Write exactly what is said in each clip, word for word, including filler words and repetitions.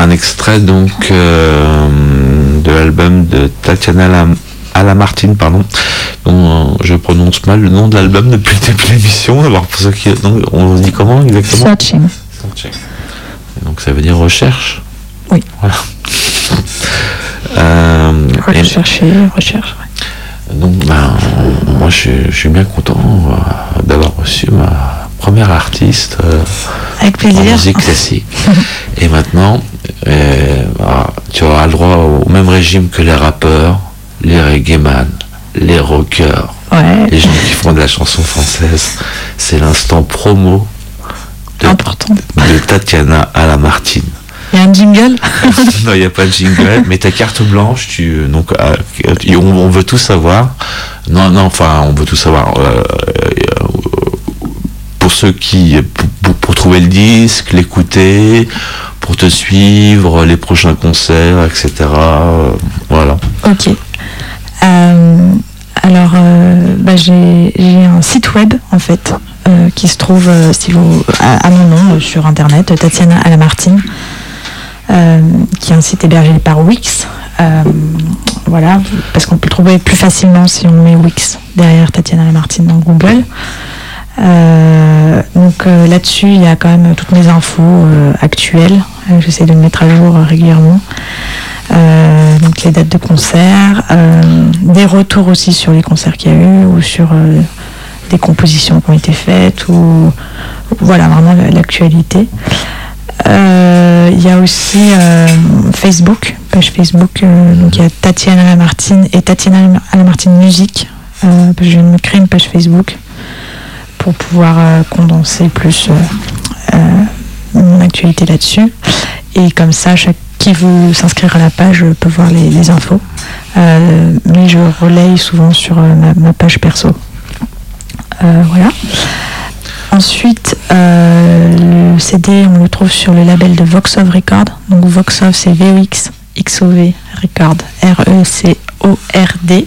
un extrait donc euh, de l'album de Tatiana Alamartine, pardon, dont je prononce mal le nom de l'album depuis le début de l'émission. Alors pour ceux qui, donc, on dit comment exactement? Searching. Searching. Donc ça veut dire recherche. Oui. Voilà. euh, Rechercher, et... recherche. Ouais. Donc ben, moi je, je suis bien content euh, d'avoir reçu ma première artiste euh, avec plaisir en musique classique. Et maintenant, euh, bah, tu auras le droit au même régime que les rappeurs, les reggaeman, les rockers, ouais. les gens qui font de la chanson française. C'est l'instant promo de, Important. de Tatiana Alamartine. Il y a un jingle? Non, il n'y a pas de jingle, mais ta carte blanche, tu, donc, euh, on, on veut tout savoir. Non, non, enfin, on veut tout savoir. Euh, euh, pour ceux qui, pour, pour trouver le disque, l'écouter, pour te suivre, les prochains concerts, et cetera. Euh, voilà. Ok. Euh, alors, euh, bah, j'ai, j'ai un site web, en fait, euh, qui se trouve, euh, si vous, à, à mon nom, euh, sur Internet, Tatiana Alamartine. Euh, qui est un site hébergé par Wix, euh, voilà, parce qu'on peut le trouver plus facilement si on met Wix derrière Tatiana Alamartine dans Google. Euh, donc euh, là-dessus, il y a quand même toutes mes infos euh, actuelles. Euh, j'essaie de me mettre à jour euh, régulièrement. Euh, donc les dates de concert, euh, des retours aussi sur les concerts qu'il y a eu ou sur euh, des compositions qui ont été faites ou voilà vraiment l'actualité. Il euh, y a aussi euh, Facebook, page Facebook, euh, donc il y a Tatiana Alamartine et Tatiana Alamartine Musique. Euh, je viens de me créer une page Facebook pour pouvoir euh, condenser plus euh, euh, mon actualité là-dessus. Et comme ça, chaque qui veut s'inscrire à la page peut voir les, les infos. Euh, mais je relaye souvent sur euh, ma, ma page perso. Euh, voilà. Ensuite, euh, le C D, on le trouve sur le label de Voxov Record. Donc Voxov, c'est V O X X O V Record, R E C O R D.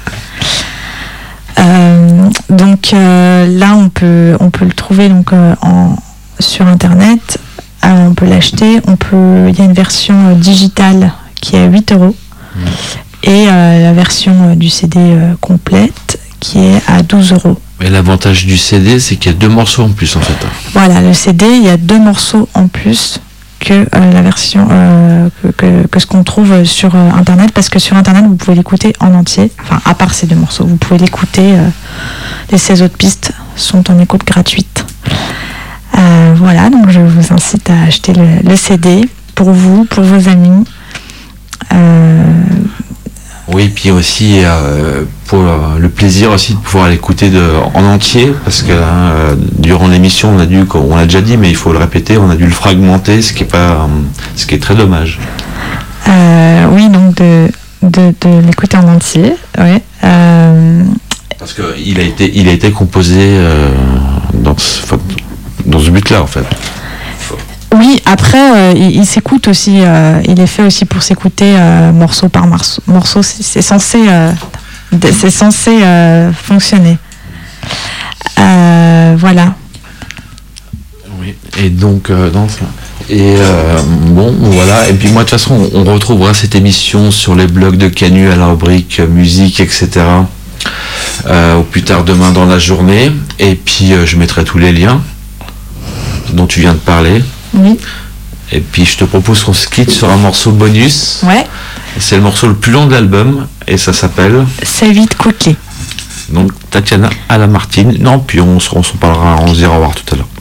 Euh, donc euh, là, on peut, on peut le trouver donc, euh, en, sur Internet. Euh, on peut l'acheter. On peut, il y a une version euh, digitale qui est à huit euros. Mmh. Et euh, la version euh, du C D euh, complète qui est à douze euros. Mais l'avantage du C D, c'est qu'il y a deux morceaux en plus, en fait. Voilà, le C D, il y a deux morceaux en plus que euh, la version, euh, que, que, que ce qu'on trouve sur euh, Internet, parce que sur Internet, vous pouvez l'écouter en entier, enfin, à part ces deux morceaux, vous pouvez l'écouter, euh, les seize autres pistes sont en écoute gratuite. Euh, voilà, donc je vous incite à acheter le, le C D pour vous, pour vos amis. Euh, Oui, puis aussi euh, pour euh, le plaisir aussi de pouvoir l'écouter de, en entier, parce que euh, durant l'émission on a dû, on l'a déjà dit, mais il faut le répéter, on a dû le fragmenter, ce qui est pas, ce qui est très dommage. Euh, oui, donc de, de, de l'écouter en entier, ouais. Euh, parce que il a été, il a été composé euh, dans, ce, dans ce but-là en fait. Oui, après, euh, il, il s'écoute aussi, euh, il est fait aussi pour s'écouter euh, morceau par morceau. morceau c'est, c'est censé, euh, c'est censé euh, fonctionner. Euh, voilà. Oui, et donc, euh, non, ça. Et euh, bon, voilà. Et puis moi, de toute façon, on, on retrouvera cette émission sur les blogs de Canu à la rubrique musique, et cetera. Euh, au plus tard demain dans la journée. Et puis, euh, je mettrai tous les liens dont tu viens de parler. Oui. Et puis je te propose qu'on se quitte sur un morceau bonus. Ouais. C'est le morceau le plus long de l'album et ça s'appelle Save It Quickly. Donc Tatiana Alamartine. Non, puis on se, on se parlera, on se dira au revoir tout à l'heure.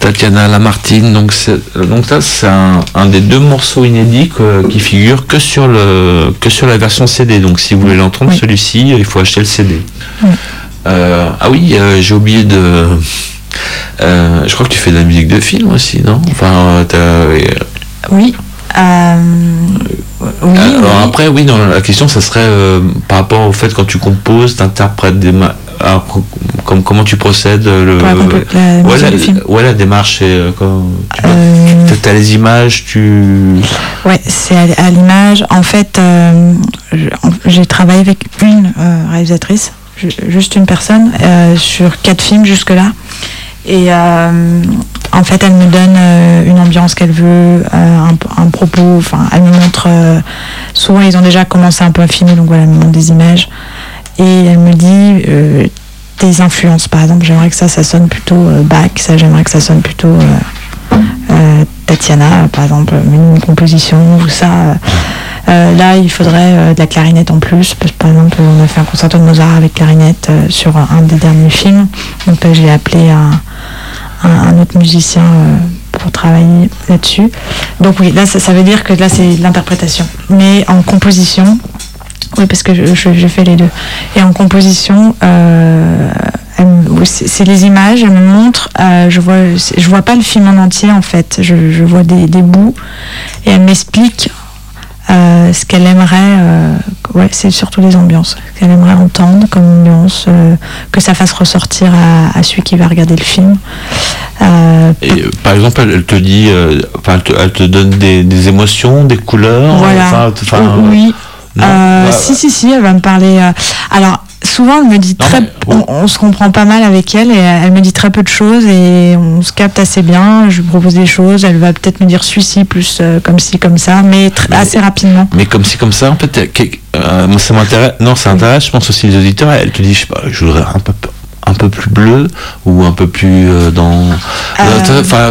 Tatiana Lamartine, donc, c'est, donc ça c'est un, un des deux morceaux inédits que, qui figure que sur, le, que sur la version C D. Donc si vous voulez l'entendre, oui. Celui-ci, il faut acheter le C D. Oui. Euh, ah oui, euh, j'ai oublié de... Euh, je crois que tu fais de la musique de film aussi, non? Enfin, t'as, euh, oui. Euh, oui. Alors oui. après, oui, non, la question, ça serait euh, par rapport au fait quand tu composes, t'interprètes des... Ma- alors, comme, comment tu procèdes le, la, la, ouais, la, ouais, la démarche, c'est quand tu euh, as les images, tu... Ouais, c'est à, à l'image. En fait, euh, j'ai travaillé avec une euh, réalisatrice, juste une personne, euh, sur quatre films jusque-là. Et euh, en fait, elle me donne euh, une ambiance qu'elle veut, euh, un, un propos. Enfin, elle me montre. Euh, souvent, ils ont déjà commencé un peu à filmer, donc voilà, elle me montre des images. Et elle me dit euh, des influences. Par exemple, j'aimerais que ça, ça sonne plutôt euh, Bach. Ça, j'aimerais que ça sonne plutôt euh, euh, Tatiana, par exemple, une composition ou ça. Euh, Euh, là, il faudrait euh, de la clarinette en plus. Parce que, par exemple, on a fait un concerto de Mozart avec clarinette euh, sur un, un des derniers films. Donc, euh, j'ai appelé un, un, un autre musicien euh, pour travailler là-dessus. Donc, oui, là, ça, ça veut dire que là, c'est de l'interprétation. Mais en composition, oui, parce que je, je, je fais les deux. Et en composition, euh, elle, c'est, c'est les images, elle me montre. Euh, je vois, je vois pas le film en entier, en fait. Je, je vois des, des bouts. Et elle m'explique. Euh, ce qu'elle aimerait, euh, ouais, c'est surtout les ambiances, ce qu'elle aimerait entendre comme ambiance, euh, que ça fasse ressortir à, à celui qui va regarder le film. Euh, Et, euh, par exemple, elle, elle te dit, euh, elle, te, elle te donne des, des émotions, des couleurs. Voilà. Enfin, oui. Euh, bah, si, si, si, elle va me parler. Euh, alors, souvent, elle me dit très. Non, mais, bon. on, on se comprend pas mal avec elle et elle me dit très peu de choses et on se capte assez bien. Je lui propose des choses. Elle va peut-être me dire celui-ci plus euh, comme ci, comme ça, mais, tr- mais assez rapidement. Mais comme ci, comme ça, en fait, euh, moi, ça m'intéresse. Non, ça intéresse, je pense aussi les auditeurs. Elle te dit, je sais pas, je voudrais un peu. un peu plus bleu ou un peu plus euh, dans euh... enfin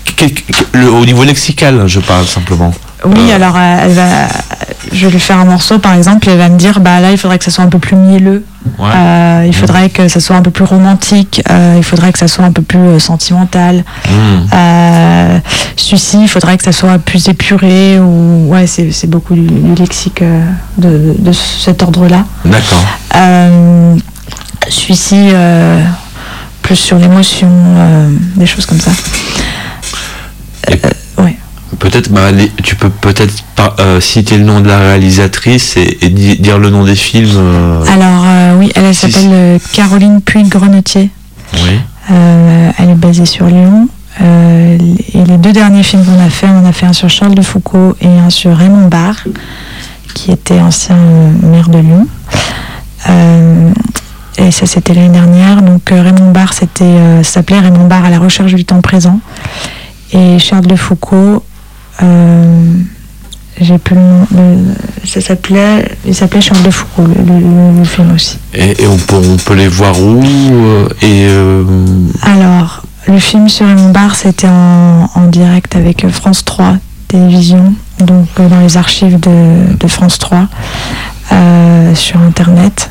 euh, au niveau lexical je parle simplement. Oui, euh... alors elle va, je vais lui faire un morceau par exemple et elle va me dire bah là il faudrait que ça soit un peu plus mielleux, ouais. euh, il faudrait mmh. que ça soit un peu plus romantique, euh, il faudrait que ça soit un peu plus euh, sentimental. Mmh. Euh, celui-ci il faudrait que ça soit plus épuré ou ouais c'est, c'est beaucoup du, du lexique euh, de, de, de cet ordre-là. D'accord. Euh, celui-ci euh, plus sur l'émotion, euh, des choses comme ça. Euh, ouais. Peut-être, bah, tu peux peut-être euh, citer le nom de la réalisatrice et, et dire le nom des films. Euh... Alors euh, oui, elle, elle si s'appelle euh, Caroline Puy-Grenetier. Oui. Euh, elle est basée sur Lyon. Euh, et les deux derniers films qu'on a fait, on a fait un sur Charles de Foucauld et un sur Raymond Barre, qui était ancien maire de Lyon. Euh, Et ça, c'était l'année dernière. Donc, euh, Raymond Barre, c'était, euh, ça s'appelait Raymond Barre à la recherche du temps présent. Et Charles de Foucauld, euh, j'ai plus le nom. Le, ça s'appelait, il s'appelait Charles de Foucauld, le, le, le film aussi. Et, et on, peut, on peut les voir où euh, et euh... Alors, le film sur Raymond Barre, c'était en, en direct avec France trois Télévision, donc euh, dans les archives de, de France trois, euh, sur Internet.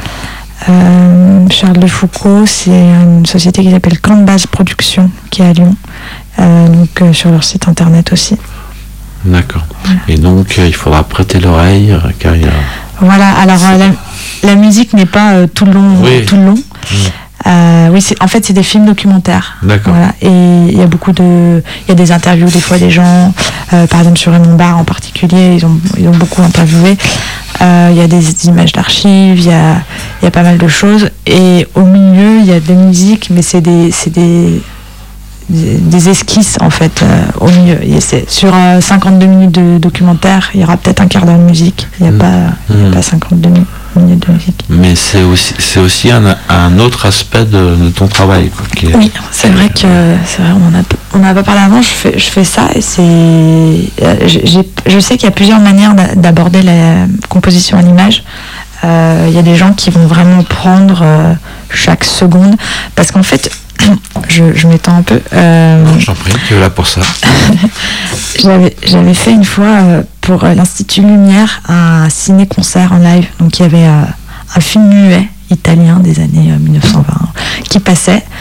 Euh, Charles de Foucauld, c'est une société qui s'appelle Canbase Productions, qui est à Lyon, euh, donc euh, sur leur site internet aussi. D'accord. Voilà. Et donc euh, il faudra prêter l'oreille, euh, car il y a... Voilà. Alors euh, la, la musique n'est pas euh, tout le long. Oui. Tout le long. Mmh. Euh, oui, c'est, en fait, c'est des films documentaires. D'accord. Voilà. Et il y a beaucoup de, il y a des interviews des fois des gens, euh, par exemple sur Raymond Barre en particulier, ils ont, ils ont beaucoup interviewé. Euh, il y a des, des images d'archives, il y a, il y a pas mal de choses. Et au milieu, il y a des musiques, mais c'est des, c'est des, des, des esquisses en fait euh, au milieu. Et c'est, sur euh, cinquante-deux minutes de documentaire, il y aura peut-être un quart d'heure de musique. Il n'y a mmh. pas, il y a mmh. pas cinquante-deux minutes. De musique. Mais c'est aussi, c'est aussi un, un autre aspect de, de ton travail. Quoi, qui est... Oui, c'est vrai que c'est vrai, on en a, on en a pas parlé avant. Je fais, je fais ça et c'est, j'ai, je sais qu'il y a plusieurs manières d'aborder la composition à l'image. Euh, il y a des gens qui vont vraiment prendre euh, chaque seconde, parce qu'en fait, je, je m'étends un peu. Euh, non, j'en prie, tu es là pour ça. j'avais, j'avais fait une fois euh, pour euh, l'Institut Lumière un ciné-concert en live. Donc il y avait euh, un film muet italien des années euh, mille neuf cent vingt qui passait. Et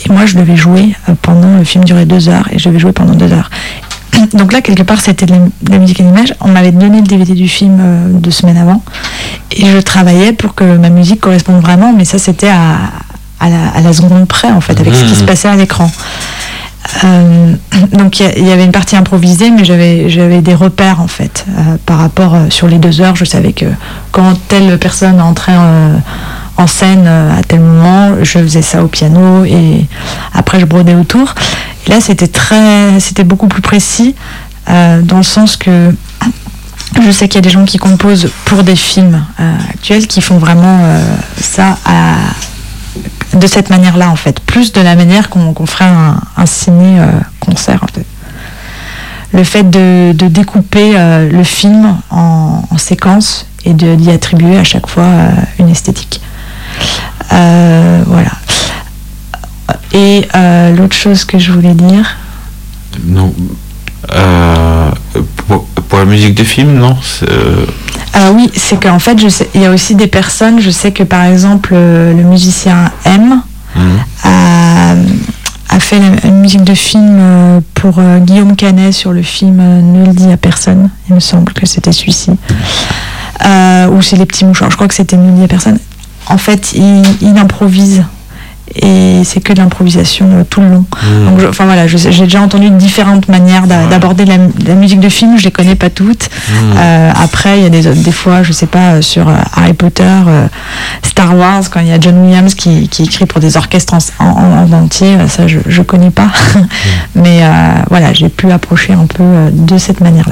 moi, je devais jouer pendant, le film durait deux heures, et je devais jouer pendant deux heures. Donc là, quelque part, c'était de la, de la musique et l'image. On m'avait donné le D V D du film euh, deux semaines avant, et je travaillais pour que ma musique corresponde vraiment, mais ça, c'était à, à, la, à la seconde près, en fait, avec mmh. ce qui se passait à l'écran. Euh, donc il y, y avait une partie improvisée, mais j'avais, j'avais des repères, en fait, euh, par rapport, euh, sur les deux heures, je savais que quand telle personne entrait euh, en scène euh, à tel moment, je faisais ça au piano, et après je brodais autour. Et là, c'était très, c'était beaucoup plus précis, euh, dans le sens que je sais qu'il y a des gens qui composent pour des films euh, actuels qui font vraiment euh, ça à, de cette manière-là, en fait, plus de la manière qu'on, qu'on ferait un, un ciné-concert, euh, en fait. Le fait de, de découper euh, le film en, en séquences et de, d'y attribuer à chaque fois euh, une esthétique. Euh, voilà. Et euh, l'autre chose que je voulais dire. Non. Euh, pour, pour la musique de film, non c'est, euh... euh, Oui, c'est qu'en fait, je sais, il y a aussi des personnes. Je sais que par exemple, euh, le musicien M mmh. a, a fait la, la musique de film euh, pour euh, Guillaume Canet sur le film euh, Ne le dis à personne. Il me semble que c'était celui-ci. Euh, ou c'est Les Petits Mouchoirs. Je crois que c'était Ne le dis à personne. En fait, il, il improvise. Et c'est que de l'improvisation euh, tout le long. Mmh. Donc, je, enfin voilà, je, j'ai déjà entendu différentes manières d'a, ouais. d'aborder la, la musique de film. Je les connais pas toutes. Mmh. Euh, après, il y a des, des fois, je sais pas, sur euh, Harry Potter, euh, Star Wars, quand il y a John Williams qui, qui écrit pour des orchestres en, en, en entier, ça je, je connais pas. Mmh. Mais euh, voilà, j'ai pu approcher un peu euh, de cette manière-là.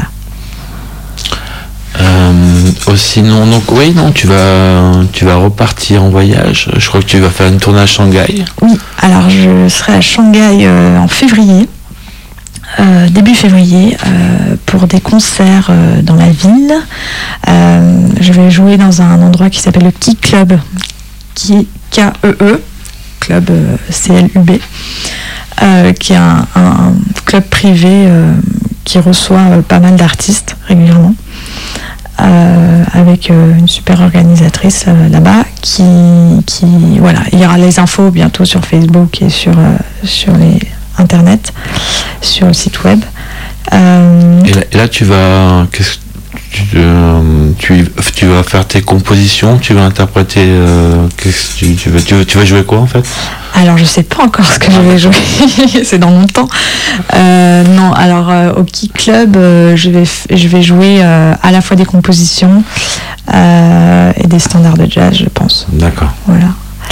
Euh, aussi non donc oui non tu vas tu vas repartir en voyage. Je crois que tu vas faire une tournée à Shanghai. Oui, alors je serai à Shanghai euh, en février, euh, début février, euh, pour des concerts euh, dans la ville. Euh, je vais jouer dans un endroit qui s'appelle le Key Club, qui est K E E Club euh, C L U B, euh, qui est un, un club privé euh, qui reçoit euh, pas mal d'artistes régulièrement. Euh, avec euh, une super organisatrice euh, là-bas qui, qui voilà, il y aura les infos bientôt sur Facebook et sur, euh, sur les internet, sur le site web. Euh, et, là, et là tu vas qu'est-ce, tu, euh, tu, tu vas faire tes compositions, tu vas interpréter euh, qu'est-ce, tu, tu, vas, tu, vas, tu vas jouer quoi en fait? Alors je sais pas encore ce que je vais jouer, c'est dans longtemps. Euh, non, alors euh, au Key Club, euh, je vais f- je vais jouer euh, à la fois des compositions euh, et des standards de jazz, je pense. D'accord. Voilà.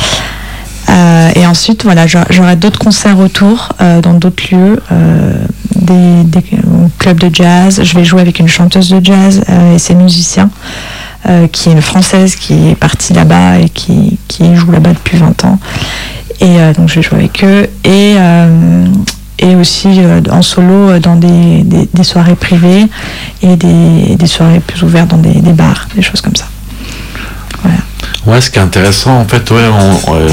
Euh, et ensuite, voilà, j'aurai d'autres concerts autour, euh, dans d'autres lieux, euh, des, des clubs de jazz. Je vais jouer avec une chanteuse de jazz euh, et ses musiciens, euh, qui est une Française qui est partie là-bas et qui, qui joue là-bas depuis vingt ans. Et euh, donc je vais jouer avec eux. Et, euh, et aussi euh, en solo dans des, des, des soirées privées et des, des soirées plus ouvertes dans des, des bars, des choses comme ça. Voilà. Ouais, ce qui est intéressant, en fait, ouais, en, euh,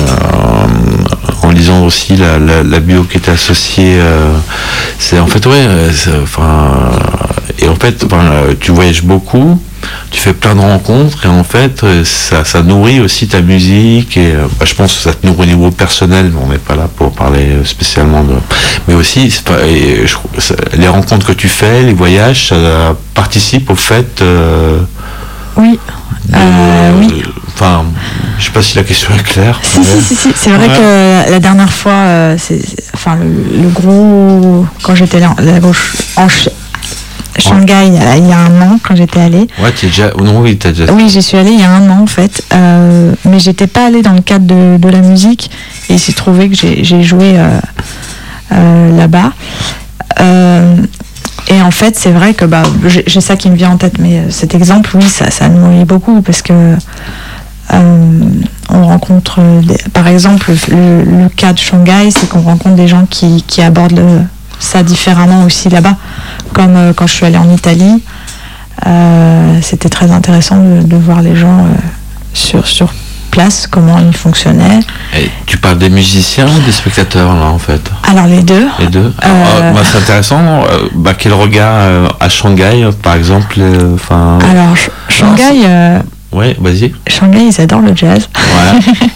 en lisant aussi la, la, la bio qui était associée, euh, c'est en fait, ouais, enfin, et en fait, tu voyages beaucoup, tu fais plein de rencontres, et en fait, ça, ça nourrit aussi ta musique, et bah, je pense que ça te nourrit au niveau personnel, mais on n'est pas là pour parler spécialement de. Mais aussi, c'est pas, et je, ça, les rencontres que tu fais, les voyages, ça participe au fait. Euh, oui. De, euh, oui. Enfin, je sais pas si la question est claire. Si, ouais. si, si, si, c'est vrai ouais. que la dernière fois, euh, c'est, c'est, enfin, le, le gros. Quand j'étais là, la gauche, en ch- Shanghai, ouais. il y a un an, quand j'étais allée. Ouais, tu es déjà. Non, oui, t'as déjà. Oui, j'y suis allée il y a un an, en fait. Euh, mais j'étais pas allée dans le cadre de, de la musique. Et il s'est trouvé que j'ai, j'ai joué euh, euh, là-bas. Euh, Et en fait, c'est vrai que bah, j'ai, j'ai ça qui me vient en tête, mais cet exemple, oui, ça, ça nourrit beaucoup parce que euh, on rencontre, des, par exemple, le, le cas de Shanghai, c'est qu'on rencontre des gens qui, qui abordent le, ça différemment aussi là-bas. Comme euh, quand je suis allée en Italie, euh, c'était très intéressant de, de voir les gens euh, sur sur place, comment ils fonctionnaient. Et tu parles des musiciens ou des spectateurs là en fait? Alors les deux. Les deux. Euh... Alors, bah, c'est intéressant. Euh, bah, quel regard euh, à Shanghai par exemple? Enfin. Euh, Alors Sh- Shanghai. Euh... Ouais, vas-y. Shanghai, ils adorent le jazz. Ouais.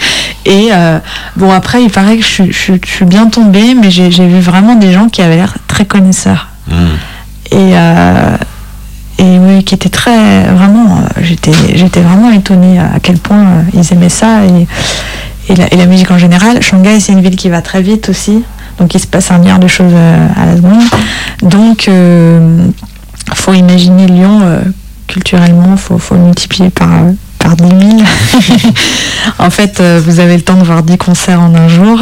Et euh, bon, après, il paraît que je, je, je suis bien tombée, mais j'ai, j'ai vu vraiment des gens qui avaient l'air très connaisseurs. Mmh. Et, euh, et oui, qui étaient très. Vraiment, euh, j'étais, j'étais vraiment étonnée à quel point euh, ils aimaient ça. Et, et, la, et la musique en général. Shanghai, c'est une ville qui va très vite aussi. Donc, il se passe un milliard de choses euh, à la seconde. Donc, il euh, faut imaginer Lyon, euh, culturellement, il faut, faut le multiplier par. Euh, par dix mille. En fait, euh, vous avez le temps de voir dix concerts en un jour.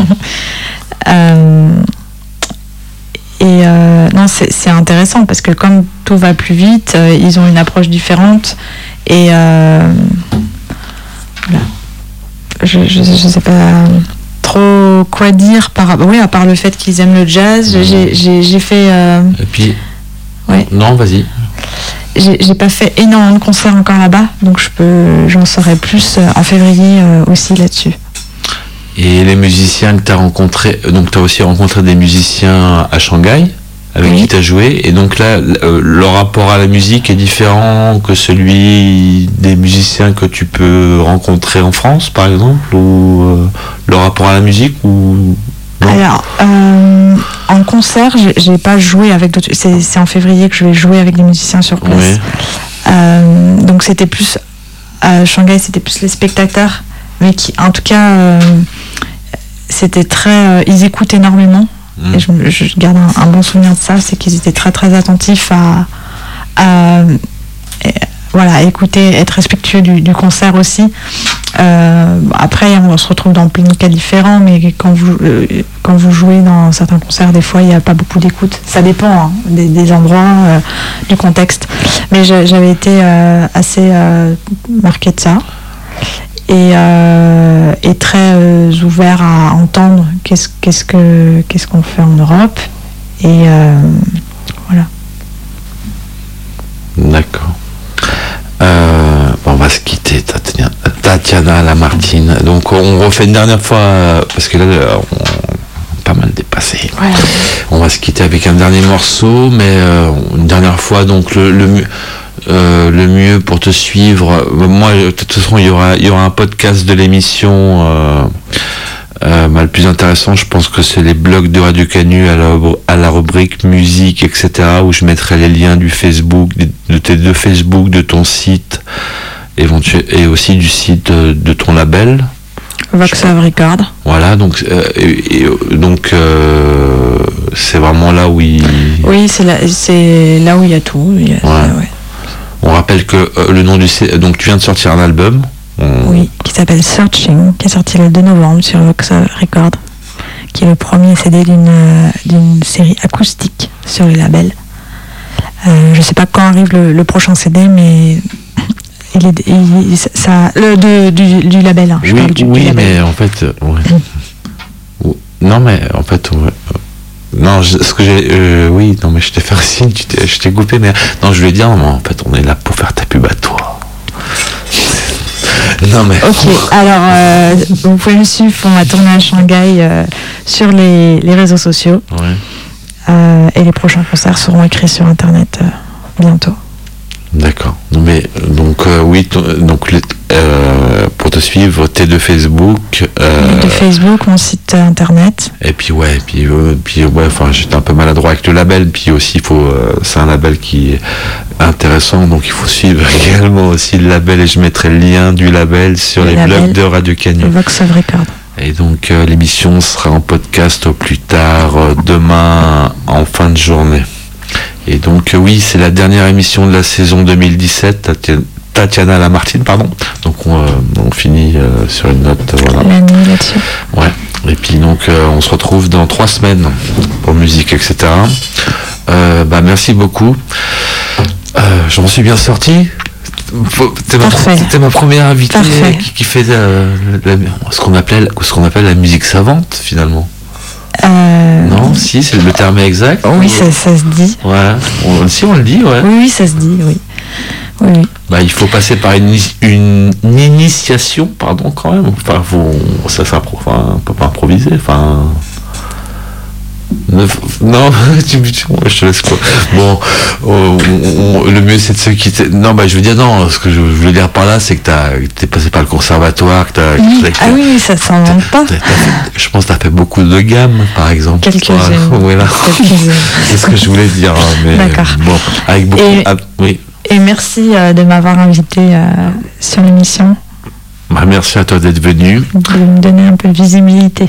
euh, et euh, non, c'est, c'est intéressant parce que comme tout va plus vite, euh, ils ont une approche différente. Et euh, voilà. Je ne sais pas trop quoi dire par rapport. Oui, à part le fait qu'ils aiment le jazz, j'ai, j'ai, j'ai fait. Euh, et puis. Ouais. Non, vas-y. J'ai, j'ai pas fait énormément de concerts encore là-bas, donc je peux, j'en saurai plus en février euh, aussi là-dessus. Et les musiciens que tu as rencontrés, donc tu as aussi rencontré des musiciens à Shanghai avec oui. qui tu as joué, et donc là, euh, le rapport à la musique est différent que celui des musiciens que tu peux rencontrer en France, par exemple, ou euh, le rapport à la musique ou... Non. Alors, euh, en concert, j'ai, j'ai pas joué avec d'autres. C'est, c'est en février que je vais jouer avec des musiciens sur place. Oui. Euh, donc c'était plus à Shanghai, c'était plus les spectateurs, mais qui, en tout cas, euh, c'était très. Euh, ils écoutent énormément. Mmh. Et je, je garde un, un bon souvenir de ça, c'est qu'ils étaient très très attentifs à, à, et, voilà, écouter, être respectueux du, du concert aussi. Euh, après, on se retrouve dans plein de cas différents, mais quand vous, euh, quand vous jouez dans certains concerts, des fois, il n'y a pas beaucoup d'écoute. Ça dépend hein, des, des endroits, euh, du contexte. Mais j'avais été euh, assez euh, marquée de ça. Et, euh, et très euh, ouvert à entendre qu'est-ce, qu'est-ce, que, qu'est-ce qu'on fait en Europe. Et euh, voilà. D'accord. Euh, on va se quitter, Tatiana, Tatiana Lamartine. Donc on refait une dernière fois, parce que là on a pas mal dépassé. Ouais. On va se quitter avec un dernier morceau, mais euh, une dernière fois, donc le, le, euh, le mieux pour te suivre, moi de toute façon il y aura, il y aura un podcast de l'émission. Euh, Euh, bah, le plus intéressant, je pense que c'est les blogs de Radio Canu à la, à la rubrique musique, et cetera, où je mettrai les liens du Facebook, de tes deux Facebook, de ton site, et aussi du site de, de ton label. Vox Ave Record. Voilà, donc, euh, et, et, donc euh, c'est vraiment là où il... Oui, c'est là, c'est là où il y a tout. Il y a, ouais. Ouais. On rappelle que euh, le nom du... Donc tu viens de sortir un album. On... Oui, qui s'appelle Searching, qui est sorti le deux novembre sur Vox Record, qui est le premier C D d'une, d'une série acoustique sur le label. Euh, je ne sais pas quand arrive le, le prochain C D, mais il est, il, ça, le, de, du, du label. Hein, je oui, parle du, oui du label. Mais en fait, ouais. mm. non, mais en fait, ouais. non, je, ce que j'ai, euh, oui, non, mais je t'ai fait un signe, tu t'es, je t'ai coupé, mais non, je voulais dire, non, mais en fait, on est là pour faire ta pub à toi. Non mais... Ok, alors euh, vous pouvez me suivre pour ma tournée à Shanghai euh, sur les, les réseaux sociaux. Ouais. Euh, et les prochains concerts seront écrits sur internet euh, bientôt. D'accord. Non mais donc euh, oui, t- donc euh, pour te suivre, t'es de Facebook. Euh, de Facebook, mon site internet. Et puis ouais, et puis euh, puis ouais, enfin j'étais un peu maladroit avec le label, puis aussi il faut, euh, c'est un label qui est intéressant, donc il faut suivre également aussi le label, et je mettrai le lien du label sur le les label, blogs de Radio Canu. Vox Ave Record. Et donc euh, l'émission sera en podcast au plus tard euh, demain en fin de journée. Et donc euh, oui, c'est la dernière émission de la saison deux mille dix-sept, Tatiana Lamartine, pardon. Donc on, euh, on finit euh, sur une note, euh, voilà. La nuit là-dessus. Ouais. Et puis donc euh, on se retrouve dans trois semaines pour musique, et cetera. Euh, bah merci beaucoup. Euh, je m'en suis bien sorti. C'était ma, c'était ma première invitée qui, qui fait euh, la, ce qu'on appelle ce qu'on appelle la musique savante finalement. Euh... Non, si, c'est le terme exact. Oui, ça, ça se dit. Ouais, on, si on le dit, ouais. Oui, oui, ça se dit, oui. Oui, oui. Bah, il faut passer par une, une, une initiation, pardon, quand même. Enfin, faut, ça, ça, enfin, on peut pas improviser. Enfin, Ne, non, tu, tu, je te laisse quoi. Bon, on, on, le mieux c'est de se quitter. Non, bah je veux dire non. Ce que je voulais dire par là, c'est que t'as, t'es passé par le conservatoire, que t'as. Oui. Que t'as, ah oui, ça s'invente pas. T'as, t'as fait, je pense que t'as fait beaucoup de gammes, par exemple. Quelques-unes. Voilà. Quelques-unes. C'est ce que je voulais dire. Hein, mais D'accord. Bon, avec beaucoup. Et, ah, oui. Et merci euh, de m'avoir invité euh, sur l'émission. Bah, merci à toi d'être venu. De me donner un peu de visibilité.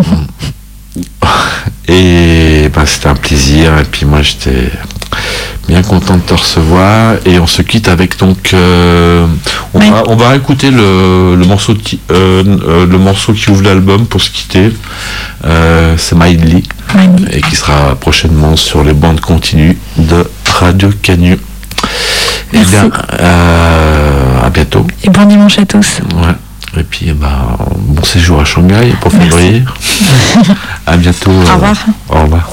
Et bah, c'était un plaisir. Et puis moi j'étais bien content de te recevoir. Et on se quitte avec donc euh, on, oui. va, on va écouter le, le morceau qui, euh, euh, le morceau qui ouvre l'album pour se quitter. Euh, c'est Mindly et qui sera prochainement sur les bandes continues de Radio Canu. Et bien euh, à bientôt. Et bon dimanche à tous. Ouais. Et puis, bah, bon séjour à Shanghai pour février. À bientôt. Au revoir. Euh, au revoir.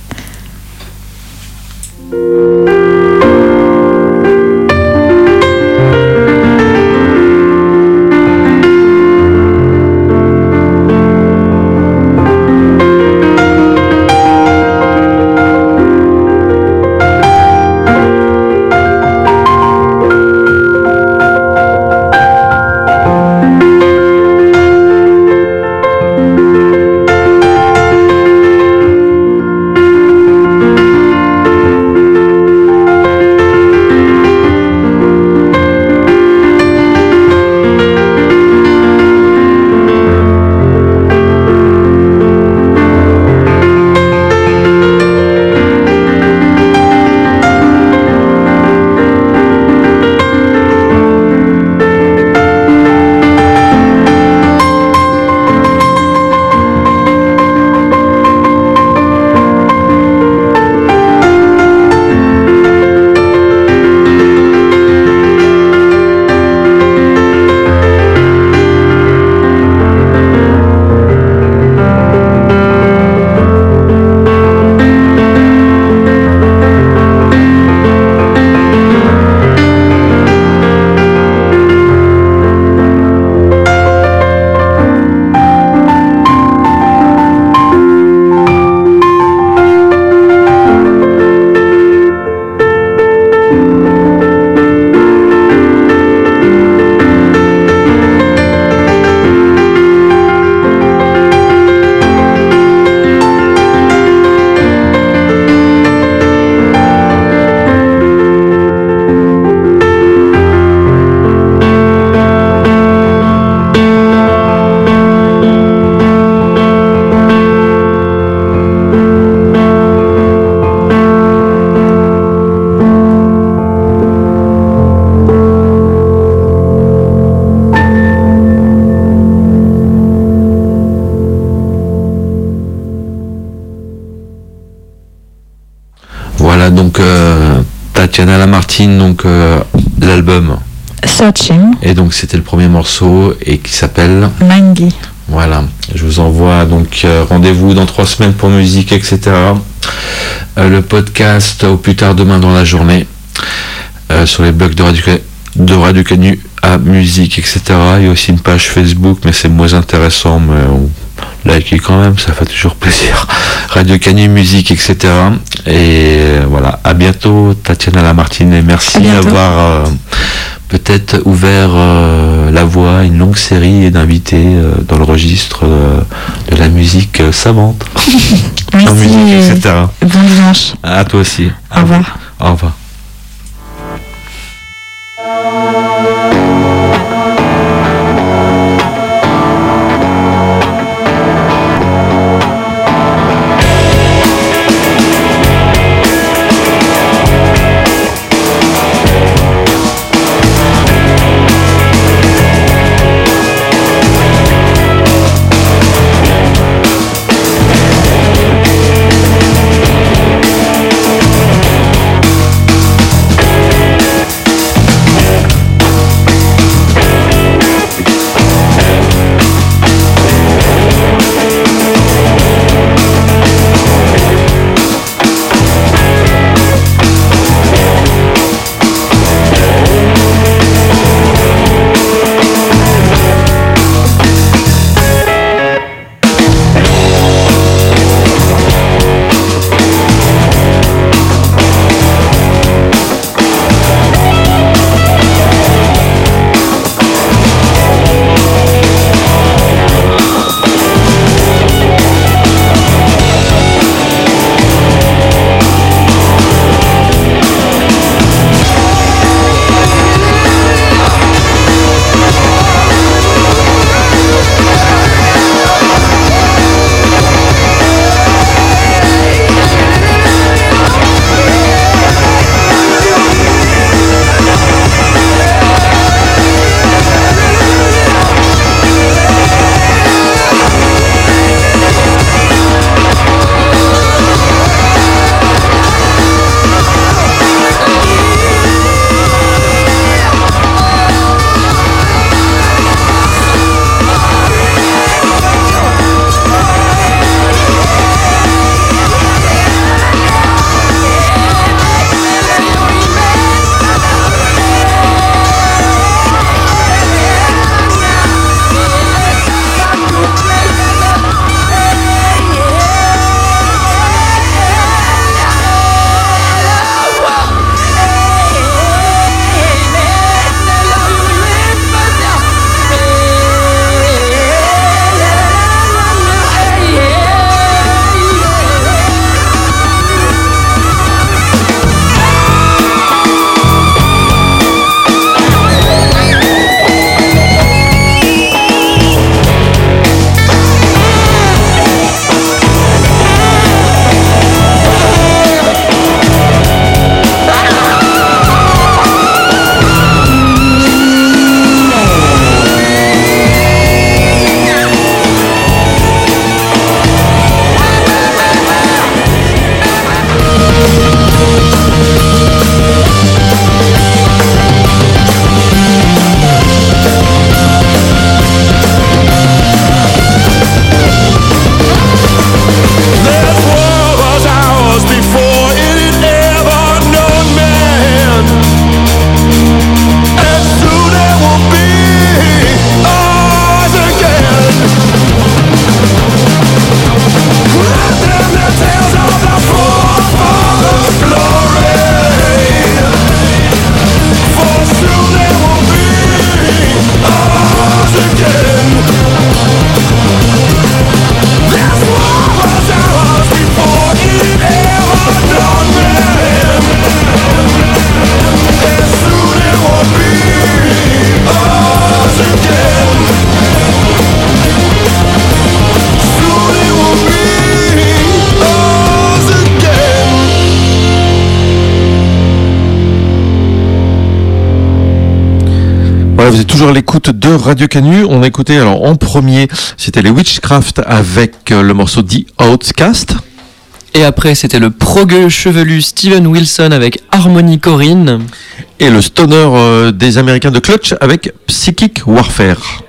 Donc euh, Tatiana Lamartine, donc euh, l'album Searching. Et donc c'était le premier morceau et qui s'appelle Mindly. Voilà. Je vous envoie donc euh, rendez-vous dans trois semaines pour musique, et cetera. Euh, le podcast au plus tard demain dans la journée euh, sur les blogs de Radio, de Radio Canu à musique, et cetera. Il y a aussi une page Facebook, mais c'est moins intéressant, mais on likez quand même, ça fait toujours plaisir. Radio Canu, musique, et cetera. Et voilà, à bientôt Tatiana Lamartine, et merci d'avoir euh, peut-être ouvert euh, la voie à une longue série d'invités euh, dans le registre euh, de la musique euh, savante. Merci, en musique, et cetera. Bon dimanche. À toi aussi. Au revoir. Au revoir. toujours à l'écoute de Radio Canu. On a écouté alors en premier, c'était les Witchcraft avec euh, le morceau The Outcast. Et après, c'était le progueux chevelu Steven Wilson avec Harmony Corinne. Et le stoner euh, des Américains de Clutch avec Psychic Warfare.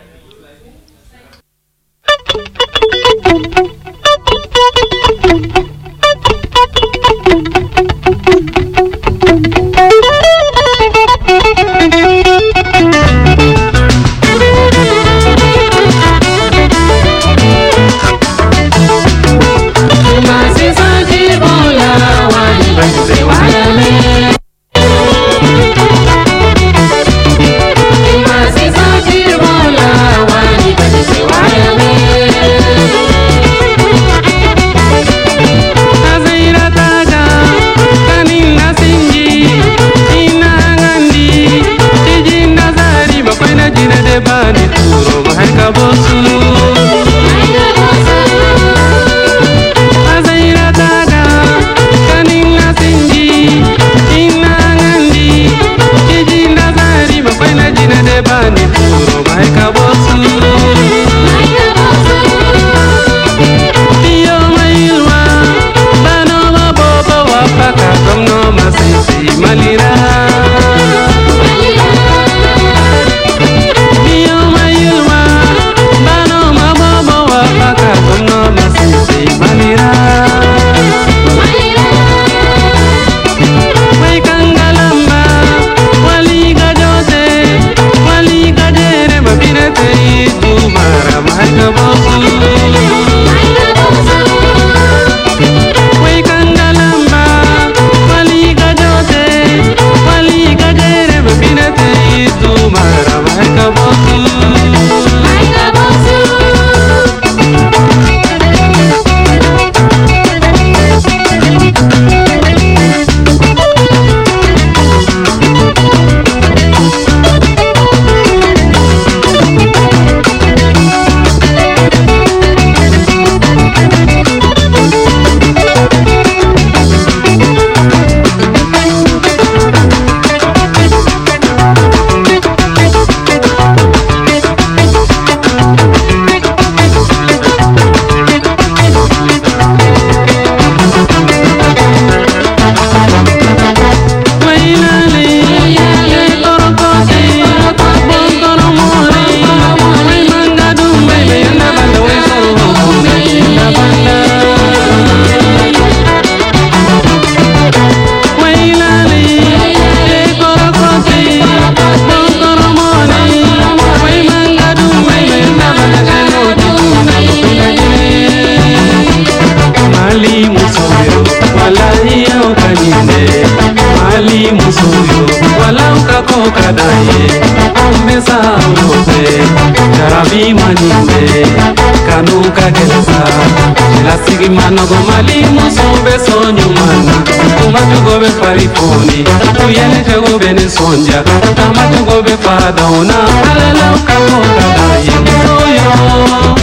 Manogo mali musumbe sonyo mana Tumatugo be farifoni Tuyene tego bene sonja Tamatugo be fadauna Alala ukamoka da yemusoyo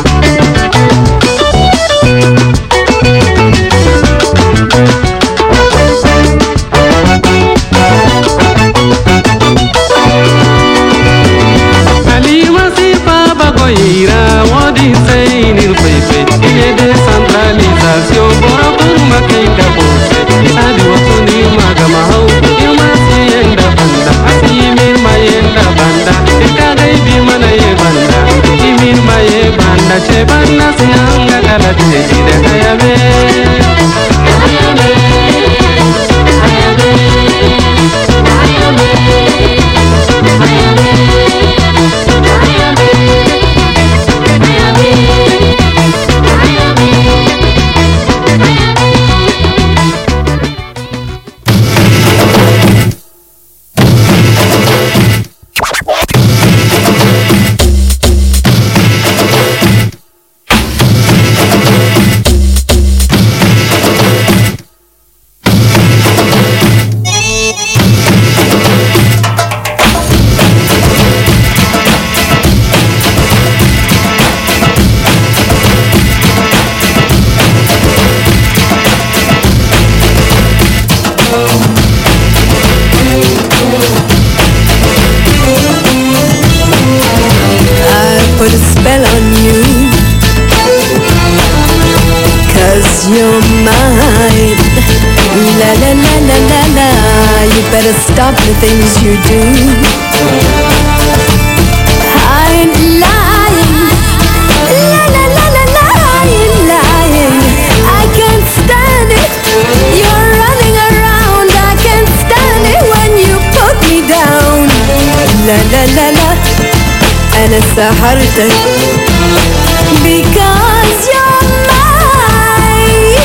Alima si papa goyira Wadi say nil pepe Ile decentralisation Bora kuruma kenga bose Adi wasuni magama hau Yuma si yenda banda Asi yimir ma yenda banda Ikaga ibi mana ye banda Yimir ma ye banda Che banda si anga kala teji de hayabe Hayabe Hayabe Hayabe Hayabe Hayabe Hayabe your mind. La la la la la la, you better stop the things you do. I ain't lying. La la la la la, I ain't lying. I can't stand it. You're running around. I can't stand it when you put me down. La la la la, أنا سهرتك because you're mine.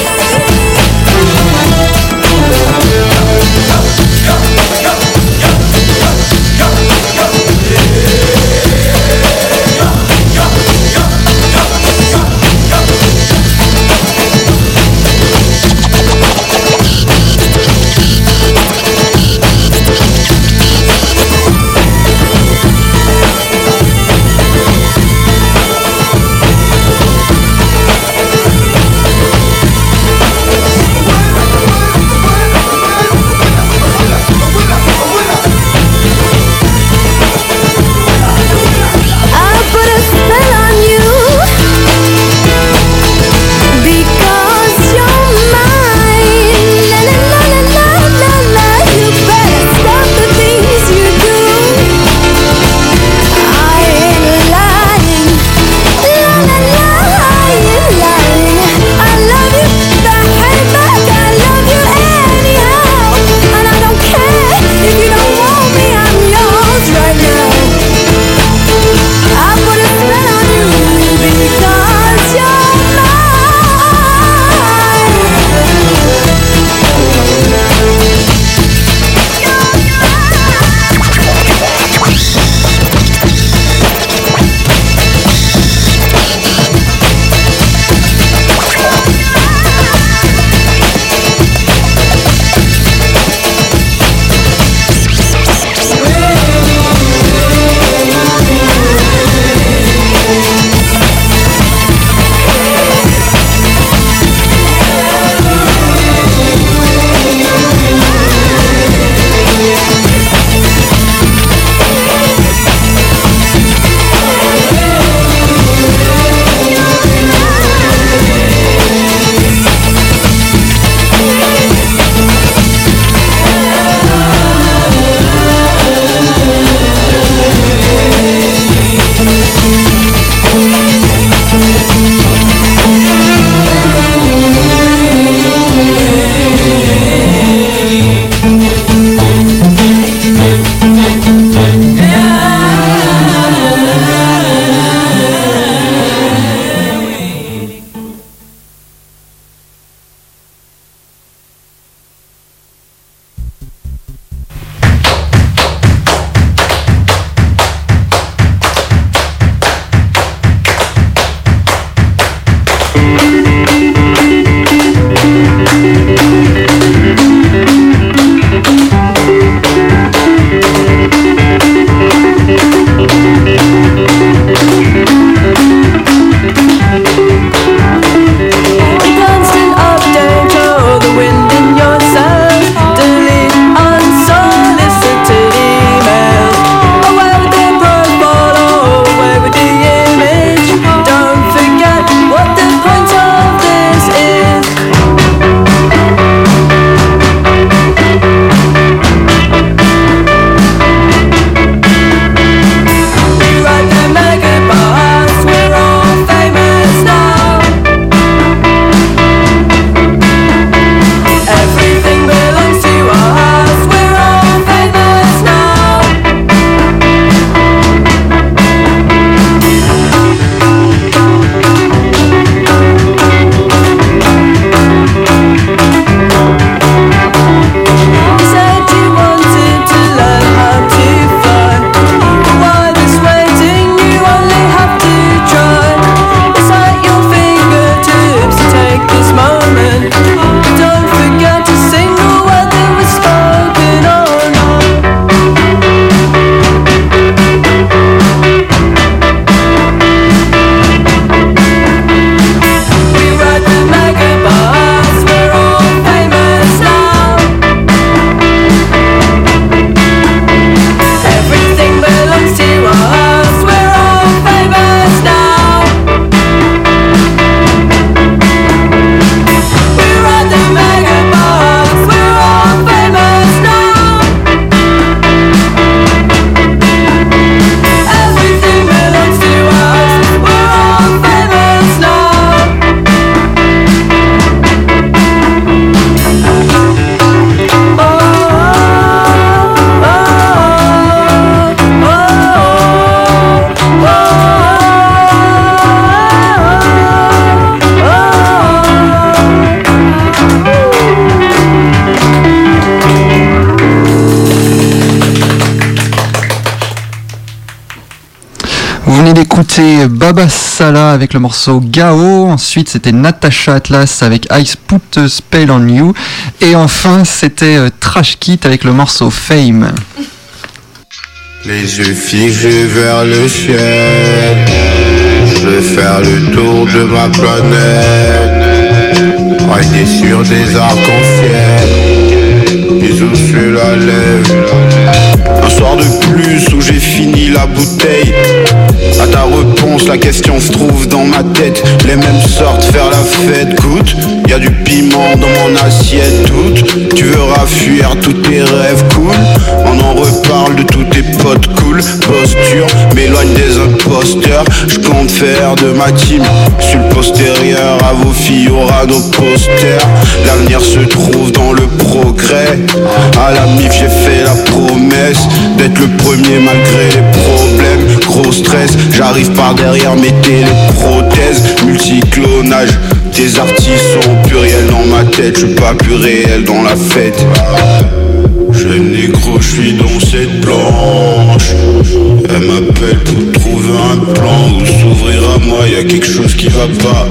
Point d'écouter Baba Sala avec le morceau Gao. Ensuite, c'était Natasha Atlas avec I Put a Spell on You. Et enfin, c'était euh, Trash Kit avec le morceau Fame. Les yeux figés vers le ciel, je vais faire le tour de ma planète, rider sur des arcs-en-ciel, bisous sur la lèvre. Un soir de plus où j'ai fini la bouteille. À ta réponse, la question se trouve dans ma tête. Les mêmes sortes, faire la fête, goûte. Y'a du piment dans mon assiette, toute. Tu verras fuir tous tes rêves, cool. On en reparle de tous tes potes, cool. Posture, m'éloigne des imposteurs. Je compte faire de ma team sur le postérieur. À vos filles, aura nos posters. L'avenir se trouve dans le progrès. À la M I F, j'ai fait la promesse d'être le premier malgré les problèmes. Gros stress, j'arrive par derrière, mettez les prothèses. Multiclonage, tes artistes sont pluriels dans ma tête. Je suis pas plus réel dans la fête. Jeune négro, je suis dans cette planche. Elle m'appelle pour trouver un plan où s'ouvrir à moi, y'a quelque chose qui va pas.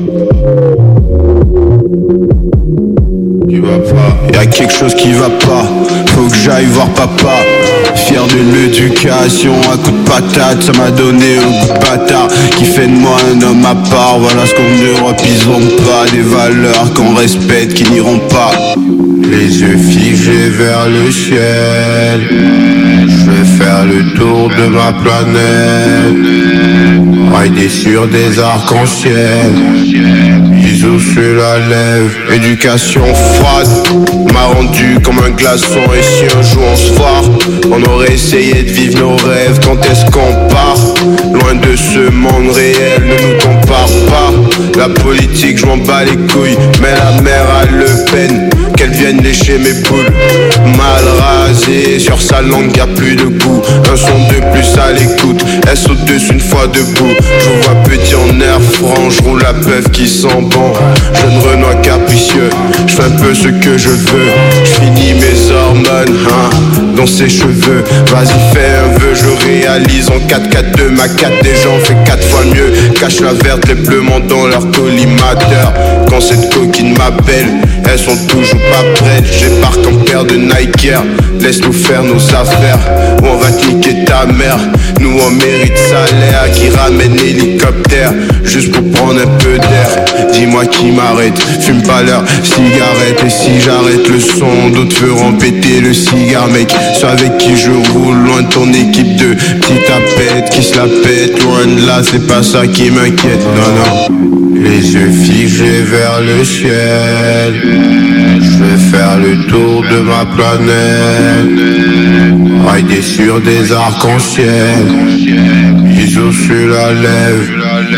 Qui va pas. Y'a quelque chose qui va pas. Faut que j'aille voir papa. Fier de l'éducation, à coup de patate, ça m'a donné un coup de bâtard qui fait de moi un homme à part. Voilà ce qu'en Europe ils ont pas, des valeurs qu'on respecte, qui n'iront pas. Les yeux figés vers le ciel, je vais faire le tour de ma planète, rider sur des arcs-en-ciel, bisous sur la lèvre. Éducation froide m'a rendu comme un glaçon. Et si un jour on se foire, on aurait essayé de vivre nos rêves. Quand est-ce qu'on part? Loin de ce monde réel, ne nous compare pas. La politique, je m'en bats les couilles, mais la mère a Le Pen, qu'elle vienne lécher mes poules. Mal rasé, sur sa langue y'a plus de goût. Un son de plus à l'écoute, elle saute dessus une fois debout. Je vous vois petit en air franc, je roule la peuf qui sent bon. Jeune Renoir capricieux, je fais un peu ce que je veux. Je finis mes hormones, hein, dans ses cheveux. Vas-y fais un vœu, je réalise en quatre quatre deux. Ma quatre des gens fait quatre fois mieux. Cache la verte, les bleus mentent dans leur collimateur. Quand cette coquine m'appelle, elles sont toujours pas prêtes. J'ai par en paire de Nike Air. Laisse-nous faire nos affaires, ou on va te niquer ta mère. Nous on mérite salaire, qui ramène l'hélicoptère juste pour prendre un peu d'air. Dis-moi qui m'arrête, fume pas leur cigarette. Et si j'arrête le son, d'autres feront péter le cigare. Mec, sois avec qui je roule, loin de ton équipe de petits tapettes qui se la pètent. Loin de là, c'est pas ça qui m'inquiète, non non. Les yeux figés vers le ciel, je vais faire le tour de ma planète, rider sur des arcs-en-ciel, bisous sur la lèvre.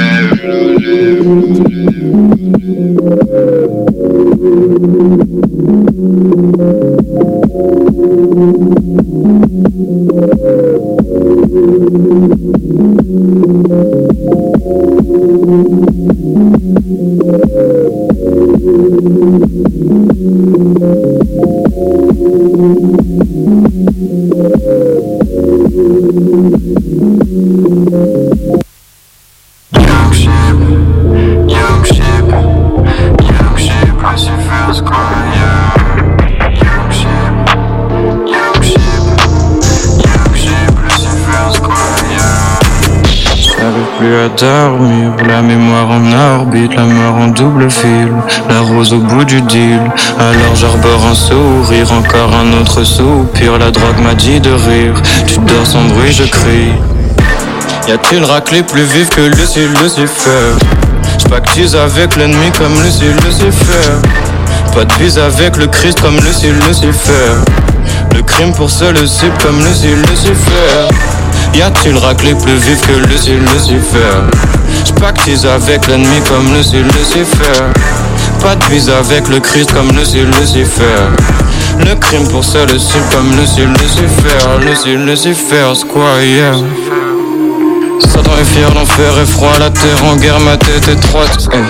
Dormir, la mémoire en orbite, la mort en double fil, la rose au bout du deal. Alors j'arbore un sourire, encore un autre soupir. La drogue m'a dit de rire, tu dors sans bruit, je crie. Y a-t-il raclé plus vif que Lucie Lucifer? J'pactise avec l'ennemi comme Lucie Lucifer. Pas de bise avec le Christ comme Lucie Lucifer. Le crime pour seul le cible comme Lucie Lucifer. Y a-t-il raclé plus vif que Lucie Lucifer? J'pactise avec l'ennemi comme Lucie Lucifer. Pas de bise avec le Christ comme Lucie Lucifer. Le crime pour seul le cible comme Lucie Lucifer. Lucie Lucifer, c'est quoi, yeah? Satan est fier, l'enfer est froid, la terre en guerre, ma tête étroite, hey.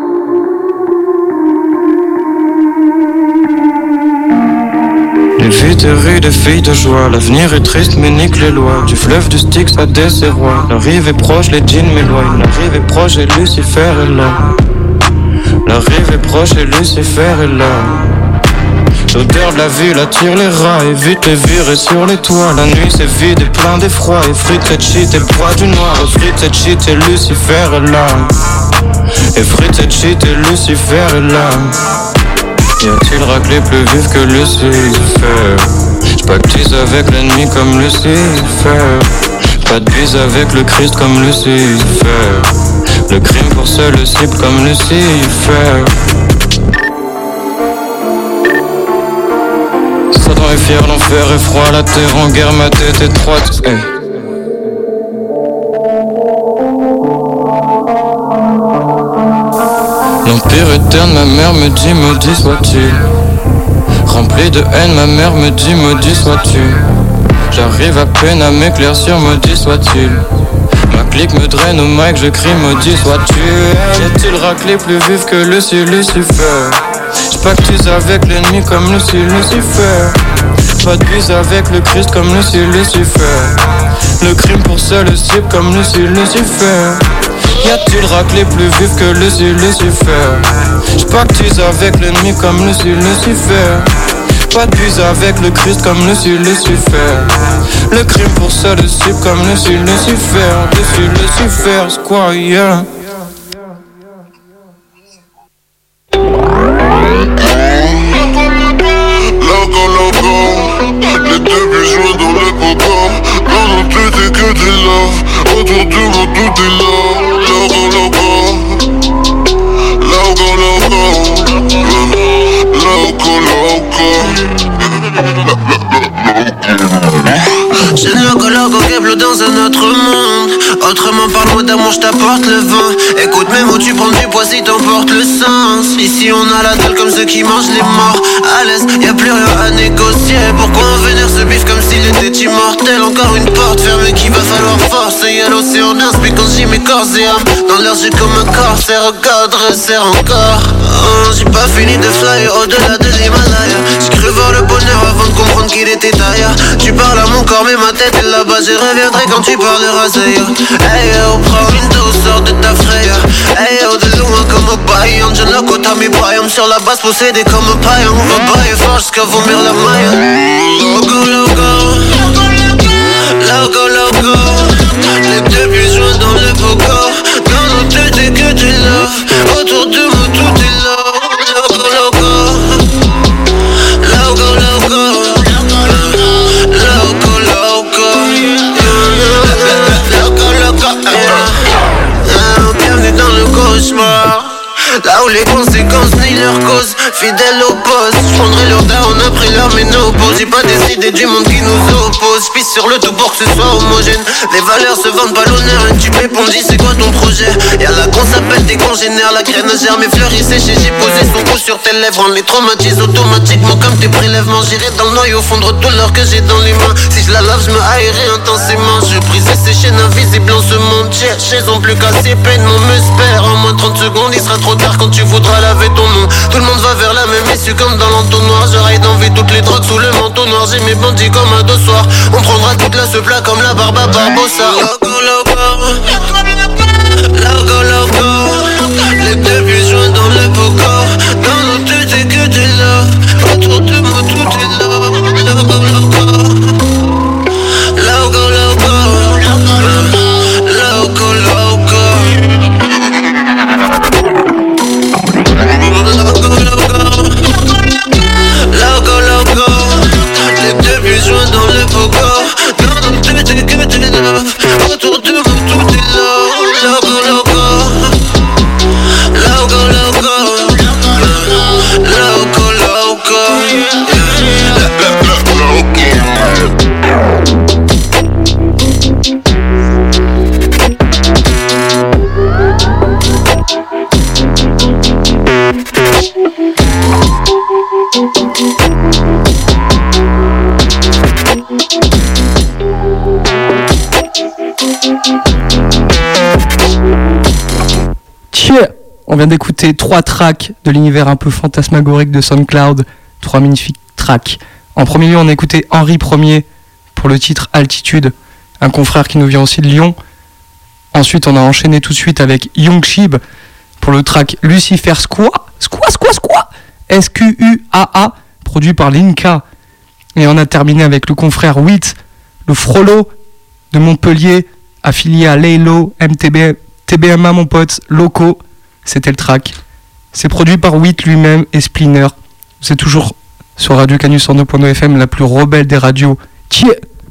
Les vite et rue des filles de joie. L'avenir est triste mais nique les lois. Du fleuve du Styx à Desserrois. La rive est proche, les djinns m'éloignent. La rive est proche et Lucifer est là. La rive est proche et Lucifer est là. L'odeur de la ville attire les rats. Évite les virer sur les toits. La nuit c'est vide et plein d'effroi. Effrite cette shit et le poids du noir. Effrite cette shit et Lucifer est là. Effrite cette shit et Lucifer est là. Y a-t-il raclé plus vif que Lucifer? J'pactise avec l'ennemi comme Lucifer. Pas de bise avec le Christ comme Lucifer. Le crime pour seul le cible comme Lucifer. Satan est fier, l'enfer est froid, la terre en guerre, ma tête étroite. Hey. L'empire éterne, ma mère me dit maudit sois-tu. Rempli de haine, ma mère me dit maudit sois-tu. J'arrive à peine à m'éclaircir, maudit soit-il. Ma clique me draine au mic, je crie maudit sois-tu. Y a-t-il raclé plus vif que Lucie Lucifer? J'pactise avec l'ennemi comme Lucie Lucifer. Pas de bise avec le Christ comme Lucie Lucifer. Le crime pour seul cible comme Lucie Lucifer. Y a-t-il raclé plus vif que Lucie Lucifer? J'pactise avec l'ennemi comme Lucie Lucifer. Pas de bise avec le Christ comme Lucie Lucifer. Le crime pour seul cible comme Lucie Lucifer. Lucie Lucifer, c'est quoi, yeah? Loco, loco, les deux plus joints dans le pogo. Dans nos têtes et que des love. Autour de moi tout est love. Loco, loco, loco, loco, loco, J'ai le loco loco qui bloque dans un autre monde. Autrement parle-moi d'amour, je t'apporte le vin. Écoute mes mots, tu prends du poids si t'emportes le sens. Ici on a la dalle comme ceux qui mangent les morts. À l'aise, y'a plus rien à négocier. Pourquoi on vénère ce bif comme s'il était immortel? Encore une porte fermée qu'il va falloir forcer. Y'a l'océan d'inspire quand j'y mets corps et âme. Dans l'air j'ai comme un corsaire, regarde, resserre encore. Oh, j'ai pas fini de fly au-delà de l'Himalaya. J'ai cru voir le bonheur avant de comprendre qu'il était ailleurs. Tu parles à mon corps mais ma tête est là-bas. Je reviendrai quand tu parleras ailleurs. Hey yo, prends une dose, sors de ta frayeur. Hey yo, de loin comme un baillon. John Loco, t'as mes baillons sur la base, possédé comme un païen. On va bailler fort jusqu'à vomir la maille. Logo, logo, logo, logo. Les deux plus joints dans le pogo. Dans nos têtes et que du love. Autour de moi tout est love. Logo, logo, logo, logo. Loco, loco, loco, loco, bienvenue dans le cauchemar. Là où les conséquences ni leur cause. Fidèle au poste, j'prendrai leur down après leur ménopause. J'ai pas décidé du monde qui nous oppose. J'pisse sur le tout pour que ce soit homogène. Les valeurs se vendent pas l'honneur. Et tu m'éponges, dis c'est quoi ton projet? Y'a la qu'on s'appelle des congénères. La graine a germé, fleuri, séché. J'ai posé son goût sur tes lèvres. On les traumatise automatiquement comme tes prélèvements. J'irai dans le noyau fondre tout l'or que j'ai dans les mains. Si je la lave, je me haïrai intensément. Je brisais ces chaînes invisibles en ce monde. Cherche, ont plus qu'à ses peines, on me spère. En moins trente secondes, il sera trop tard quand tu voudras laver ton nom. Tout le monde va vers la même issue comme dans l'entonnoir. J'arrête d'enlever toutes les drogues sous le manteau noir. J'ai mes bandits comme un dossoir. On prendra toute la ce plat comme la barbe à Barbossa. Logo, logo, logo, logo. Les deux plus joints dans le pogo. Dans nos têtes et que du love. Autour de moi tout est love. Logo, logo, logo, logo, logo, logo. Logo, logo, les deux plus joints dans le pogo. Dans nos têtes et que du love. Autour de moi tout est love. Logo, logo, logo, logo, logo, logo. On vient d'écouter trois tracks de l'univers un peu fantasmagorique de SoundCloud, trois magnifiques tracks En premier lieu, on a écouté Henri Ier pour le titre Altitude, un confrère qui nous vient aussi de Lyon. Ensuite, on a enchaîné tout de suite avec Young Shib pour le track Lucifer Squaw, Squaw, Squaw, Squaw, S Q U A A, produit par Linka. Et on a terminé avec le confrère Witt, le Frollo de Montpellier, affilié à Laylo, M T B, T B M A, mon pote, Loco. C'était le track. C'est produit par Witt lui-même et Splinter. C'est toujours sur Radio Canus cent deux point deux F M, la plus rebelle des radios. Tchie.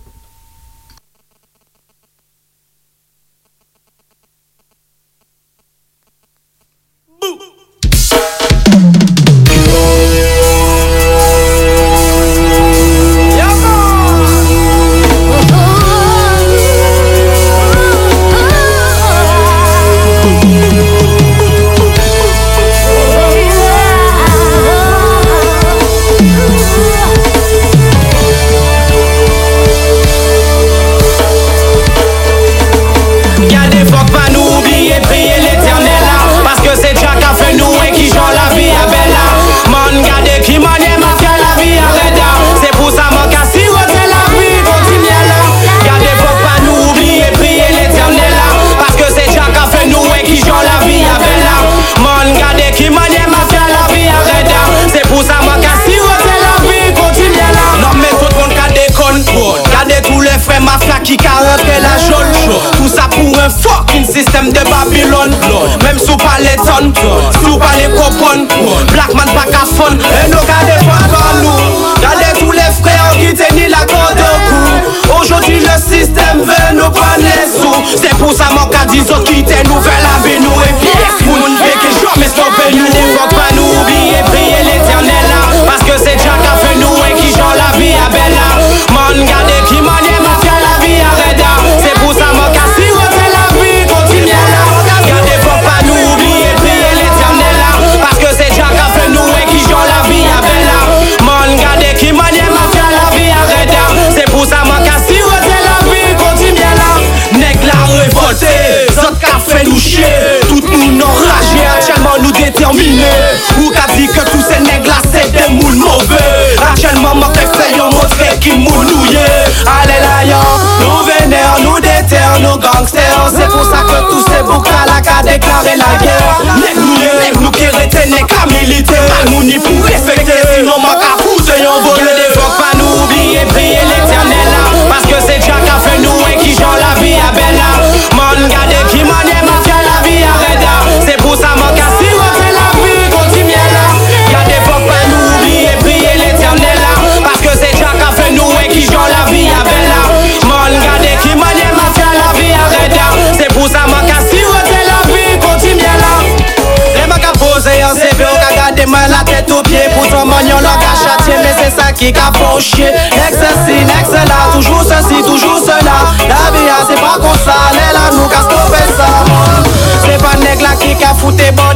Qui a rentré la jaune, tout ça pour un fucking système de Babylone. Même sous pas les tonnes, sous pas les coupons, Blackman pas qu'à fond. Et nous gardez pas comme nous, gardez tous les frères qui tiennent la corde au cou. Aujourd'hui le système veut nous prendre les sous. C'est pour ça mon cas dit qui quitter nous vers la vie nous et pièce. Vous ne faites que jamais stopper nous. N'évoque pas nous, oubliez, priez l'éternel là. Parce que c'est Jack qui a fait nous et qui genre la vie à Bella. Mon gardez qui maniait ma fière la vie à Reda. C'est pour ça mon cas si vous êtes la vie continue là. Gardez faut pas nous oublier, priez l'éternel là. Parce que c'est Jack qui a fait nous et qui genre la vie à Bella. Mon gardez qui maniait ma fière la vie à Reda. C'est pour ça mon cas si vous êtes la vie continue là. Nèg la révolté, zot qu'a fait nous chier. Tout nous enragés, actuellement nous déterminés. Ou qu'a dit que tous ces nègres là c'est des moules mauvais. Actuellement mon fait fait yon montrer qui moule nous yé. Allez là yo, nous vénère, nous déterre, nous gangsters. C'est pour ça que tous ces boucas là qu'a déclaré la guerre. Nèg nous yé, nèg nous qui rete nèg qu'a milité. Mal nous ni pour respecter, sinon mon qu'a foutre yon volé. Ne dévoque pas nous oublier, prier l'éternel là. Parce que c'est Jack qui a fait nous et qui genre la vie à Bella. Mon gade qui maniait ma fière la vie à Reda. C'est pour ça mon cas si vous faites la vie continue là. Gade faut pas nous oublier, prier l'éternel là. Parce que c'est Jack qui a fait nous et qui genre la vie à Bella. Mon gade qui maniait ma fière la vie à Reda. C'est pour ça mon cas si vous faites la vie continue là. Les mecs à poser un C V, on a gardé main la tête aux pieds. Pour ton magnon l'on a châtié, mais c'est ça qui a fait chier. Exercice, excellent, toujours ceci, toujours cela. La vie c'est pas comme ça, elle là nous qu'a stoppé ça. C'est pas nèg là qui a fouté bon